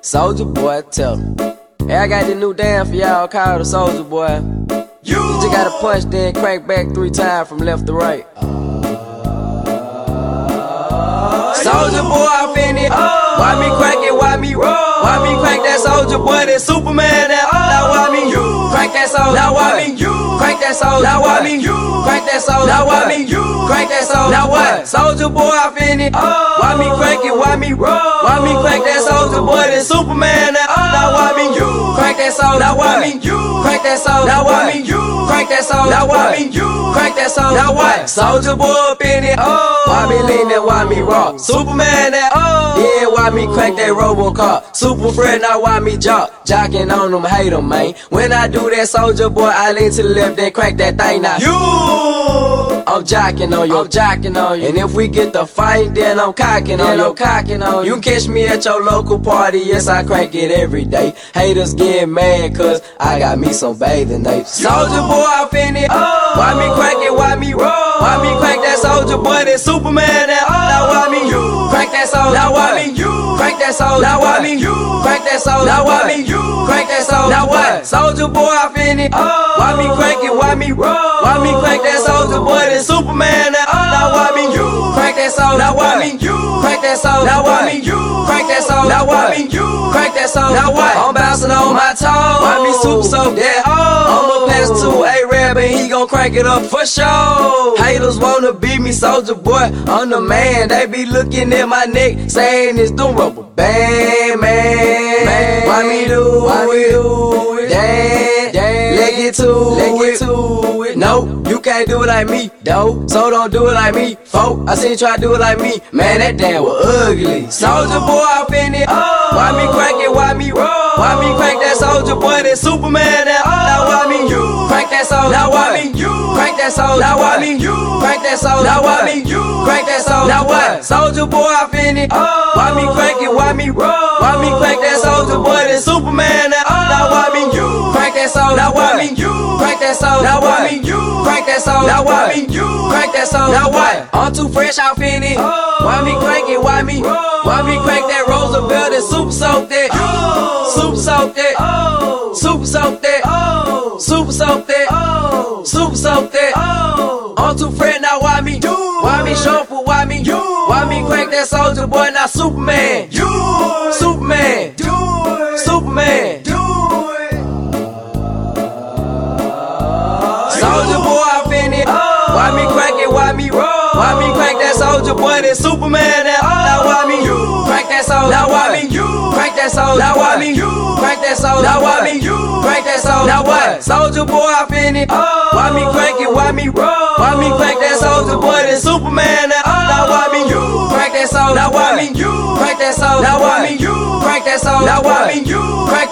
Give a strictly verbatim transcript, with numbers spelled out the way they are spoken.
Soulja Boy, tell him. Hey, I got this new dance for y'all called the Soulja Boy. You just gotta punch, then crank back three times from left to right. Soulja Boy, I finna. Oh. Why me crank it? Why me roll? Why me crank that Soulja Boy? That Superman? That oh. Now why me you crank that Soulja? Now why me you crank that Soulja? Now why me you crank that Soulja? Now why me you crank that Soulja? Now what? Soulja Boy, I finna. Oh. Why me crank it? Why me roll? Why me crank that Soulja Boy? That Superman? That oh. Now why me you crank that Soulja? Now why me you crank that Soulja? Now why me you crank that Soulja? Now why me you crank that Soulja? Now what? Soulja Boy up in it. Oh. Why me lean that? Why me rock? Superman that oh. Yeah, why me crank that Robocar? Super Fred, now why me jock? Jocking on them, hate them, man. When I do that, Soulja Boy, I lean to the left, then crank that thing now. You, I'm jocking on you, I'm jocking on you. And if we get the fight, then I'm cocking on you, I'm cocking on you. You catch me at your local party, yes, I crank it every day. Haters get mad, cause I got me some bathing apes. Soulja Boy, I finna. Oh. Why me crank it? Why me roll? Why me crank that Soulja Boy? That Superman? That oh. Now why me you crank that Soulja? Now why me you crank that Soulja? Now why me you crank that Soulja? Now why me you crank that Soulja? Now what? Soulja Boy, I finna. Oh. Why me crank it? Why me roll? Why me crank that Soulja Boy? That Superman? That oh. Now why me you crank that Soulja? Now why me you crank that Soulja? Now why me you crank that Soulja? Now why me you crank that Soulja? Now what? I'm bouncing on my toes. Why me super so that oh. I'ma pass to A-Rab and he gon' crank it up for sure. Haters wanna beat me, Soulja Boy, I'm the man. They be looking at my neck, saying it's the rubber band, man. man. Why me do Why it? Do it? Damn, damn. Let's get to Let's it. Get to it. No, you can't do it like me, though. So don't do it like me, folk. I seen you try to do it like me, man. That damn was ugly. Soulja Boy, I finna. Oh. Why me crank it? Why me roll? Why me crank that Soulja Boy? That Superman? That oh. Now why me you crank that Soulja? Now why me you crank that Soulja? Now why me you crank that Soulja? Now why me you crank that Soulja? Now what? Soulja Boy, I finna. Oh. Why me crank it? Why me roll? Why me crank that Soulja Boy? That Superman? That oh. Now why me you crank that Soulja? Now why me you crank that Soulja? Now why me you crank that Soulja? Now why me you crank that Soulja? Now what? I'm too fresh off in it. Oh. Why me crank it? Why me? Roll. Why me crank that Roosevelt? That super soak that? Oh. Super soak that? Oh. Super soak that? Oh. Super soak that? Oh. Super soak that? Oh. I'm too fresh now. Why me? Do why me shuffle? Why me? You. Why me crank that Soulja Boy? Now Superman. You. Superman. Do it. Superman. Do it. Soulja Boy, I finna. Oh. Why me crank it? Why me roll? Why me crank that Soulja Boy? That Superman? That oh. Now why me you crank that Soulja? Now why me you crank that Soulja? Now why me you crank that Soulja? Now why me you crank that Soulja? Now what? Soulja Boy, I finna. Oh. Why me crank it? Why me roll? Why me crank that Soulja Boy? That Superman? That oh. Now why me you crank that Soulja? Now why me you crank that Soulja? Now why me you crank that Soulja? Now why me you crank